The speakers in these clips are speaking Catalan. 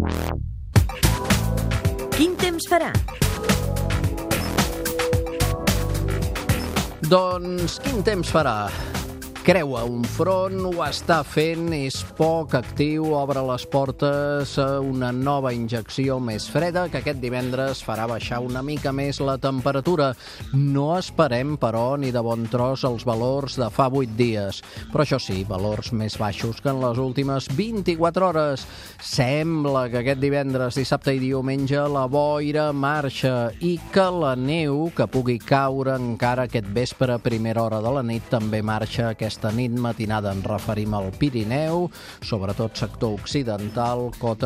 Quin temps farà? Doncs quin temps farà? Creua un front, ho està fent, és poc actiu, obre les portes a una nova injecció més freda que aquest divendres farà baixar una mica més la temperatura. No esperem, però, ni de bon tros els valors de fa 8 dies. Però això sí, valors més baixos que en les últimes 24 hores. Sembla que aquest divendres, dissabte i diumenge la boira marxa i que la neu que pugui caure encara aquest vespre a primera hora de la nit també marxa aquesta nit matinada. Ens referim al Pirineu, sobretot sector occidental, cota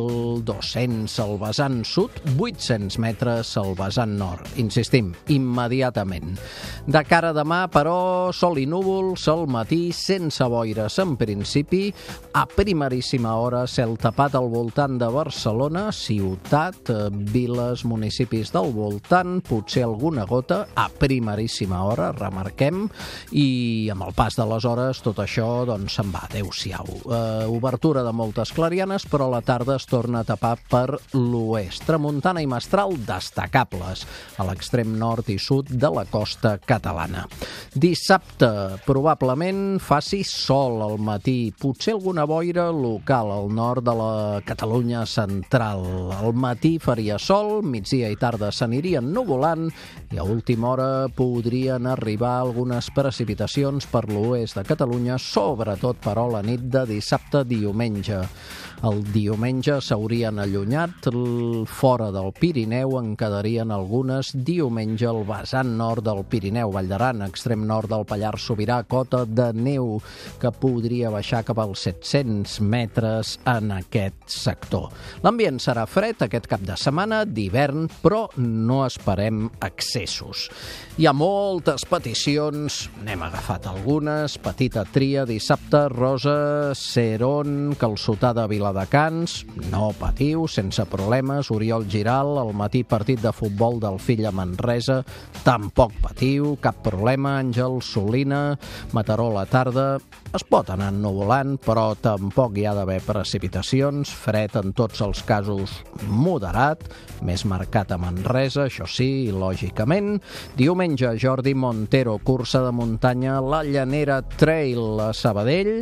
1.200 al vessant sud, 800 metres al vessant nord. Insistim, immediatament. De cara a demà, però, sol i núvols al matí, sense boires en principi, a primeríssima hora cel tapat al voltant de Barcelona, ciutat, viles, municipis del voltant, potser alguna gota, a primeríssima hora, remarquem, i amb el pas de les hores tot això doncs se'n va, adéu-siau. Obertura de moltes clarianes, però a la tarda es torna a tapar per l'oest. Tramuntana i mestral destacables a l'extrem nord i sud de la costa catalana. Dissabte, probablement faci sol al matí, potser alguna boira local al nord de la Catalunya central. Al matí faria sol, migdia i tarda s'anirien nuvolant i a última hora podrien arribar algunes precipitacions per l'oest de Catalunya, sobretot, però, la nit de dissabte a diumenge. El diumenge s'haurien allunyat fora del Pirineu, en quedarien algunes. Diumenge al vessant nord del Pirineu, Vall d'Aran, extrem nord del Pallars Sobirà, cota de neu que podria baixar cap als 700 metres en aquest sector. L'ambient serà fred aquest cap de setmana, d'hivern, però no esperem excessos. Hi ha moltes peticions, n'hem agafat algunes, petita tria, dissabte, Rosa Serón, calçotada a Viladecans, no patiu, sense problemes, Oriol Giral, al matí partit de futbol del fill a Manresa, tampoc patiu, cap problema, Àngel Solina, Mataró a la tarda, es pot anar ennuvolant, però tampoc hi ha d'haver precipitacions, fred en tots els casos moderat, més marcat a Manresa, això sí, lògicament. Diumenge, Jordi Montero, cursa de muntanya, la Llanera Trail a Sabadell.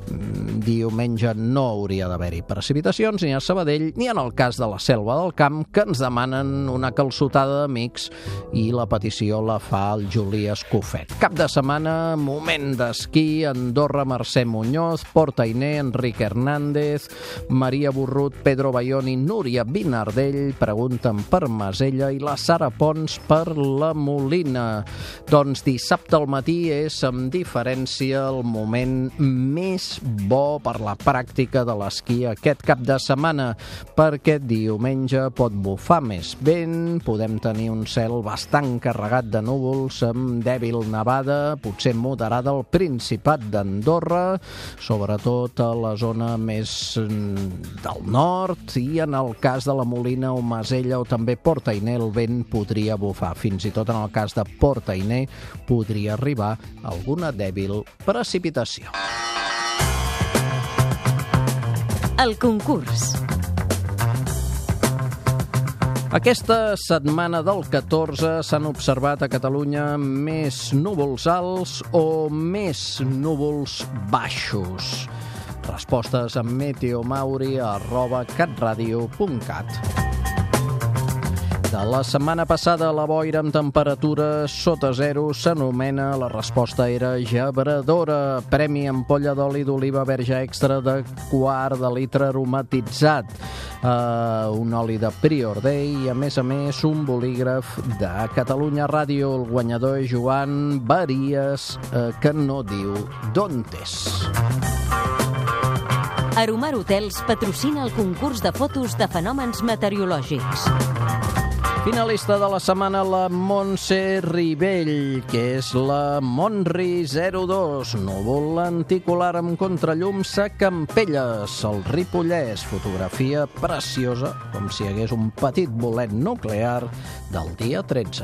Diumenge no hauria d'haver-hi precipitacions ni a Sabadell ni en el cas de la Selva del Camp, que ens demanen una calçotada d'amics i la petició la fa el Juli Escofet. Cap de setmana, moment d'esquí, Andorra, Mercè Muñoz, Port Ainé, Enric Hernández, Maria Burrut, Pedro Bayón i Núria Vinardell pregunten per Masella i la Sara Pons per la Molina. Doncs dissabte al matí és, amb diferència, el moment més bo per la pràctica de l'esquí aquest cap de setmana, perquè diumenge pot bufar més vent, podem tenir un cel bastant carregat de núvols amb dèbil nevada, potser moderada al Principat d'Andorra, sobretot a la zona més del nord, i en el cas de la Molina o Masella o també Port Ainé el vent podria bufar. Fins i tot en el cas de Port Ainé podria arribar alguna dèbil precipitació. El concurs. Aquesta setmana del 14 s'han observat a Catalunya més núvols alts o més núvols baixos. Respostes a meteomauri@catradio.cat. De la setmana passada, la boira amb temperatura sota zero s'anomena, la resposta era gebradora. Premi ampolla d'oli d'oliva verge extra de quart de litre aromatitzat. Un oli de Prior Day i, a més, un bolígraf de Catalunya Ràdio. El guanyador és Joan Baries, que no diu d'on és. Aromar Hotels patrocina el concurs de fotos de fenòmens meteorològics. Finalista de la setmana, la Montse Ribell, que és la Montri 02. Núvol lenticular amb contrallums a Campelles, al Ripollès. Fotografia preciosa, com si hi hagués un petit bolet nuclear del dia 13.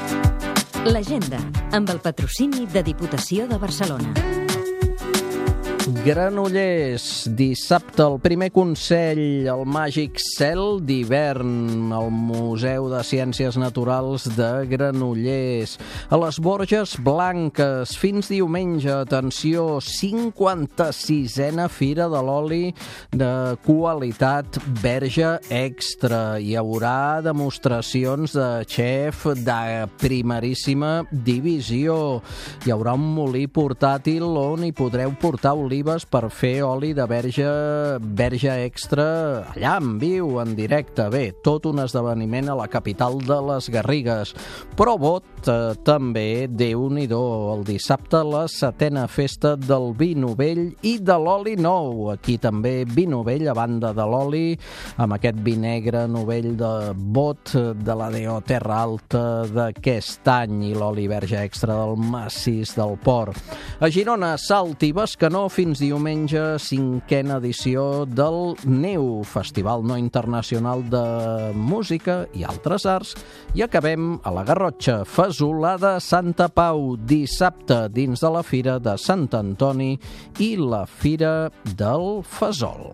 L'agenda, amb el patrocini de Diputació de Barcelona. Granollers, dissabte, el primer Consell, el Màgic Cel d'hivern, al Museu de Ciències Naturals de Granollers. A les Borges Blanques, fins diumenge, atenció, 56a Fira de l'Oli de qualitat Verge Extra. Hi haurà demostracions de xef de primeríssima divisió. Hi haurà un molí portàtil on hi podreu portar olives per fer oli de verge extra allà en viu, en directe. Bé, tot un esdeveniment a la capital de les Garrigues. Però Bot també, Déu-n'hi-do, el dissabte la 7a festa del vi novell i de l'oli nou. Aquí també vi novell a banda de l'oli, amb aquest vi negre novell de Bot, de la D.O. Terra Alta d'aquest any, i l'oli verge extra del massís del Port. A Girona, Salt i Bescanó, fins diumenge, 5a edició del NEU, Festival No Internacional de Música i Altres Arts, i acabem a la Garrotxa, Fesolada Santa Pau, dissabte, dins de la Fira de Sant Antoni i la Fira del Fesol.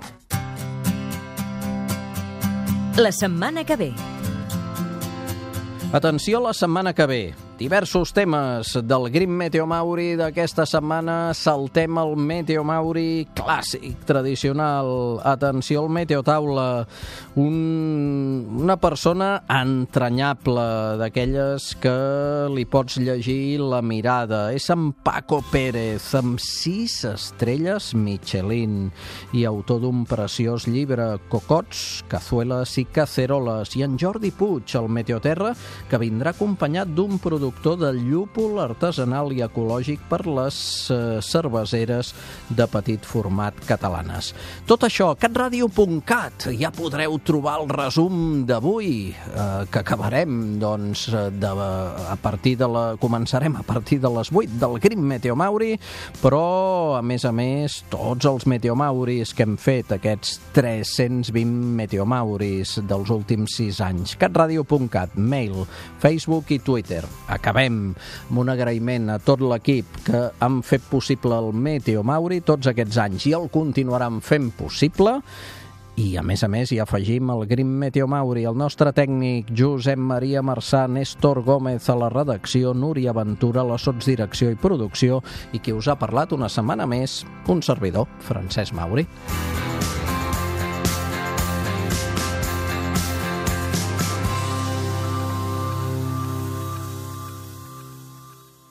La setmana que ve. Atenció la setmana que ve. Diversos temes del Green Meteo Mauri d'aquesta setmana. Saltem el Meteo Mauri clàssic, tradicional. Atenció al Meteo Taula. Una persona entranyable, d'aquelles que li pots llegir la mirada. És en Paco Pérez, amb 6 estrelles Michelin i autor d'un preciós llibre, Cocots, Cazueles i Caceroles. I en Jordi Puig, el Meteoterra, que vindrà acompanyat d'un productor de llúpol artesanal i ecològic per les cerveseres de petit format catalanes. Tot això a catradio.cat. Ja podreu trobar el resum d'avui, que acabarem, doncs, començarem a partir de les 8 del Green Meteo Mauri, però, a més, tots els Meteo Mauris que hem fet, aquests 320 Meteo Mauris dels últims 6 anys. catradio.cat, mail, Facebook i Twitter. Acabem amb un agraïment a tot l'equip que han fet possible el Meteo Mauri tots aquests anys i el continuaran fent possible. I, a més, hi afegim el Green Meteo Mauri, el nostre tècnic Josep Maria Marçà, Néstor Gómez a la redacció, Núria Ventura a la sotsdirecció i producció, i qui us ha parlat una setmana més, un servidor, Francesc Mauri.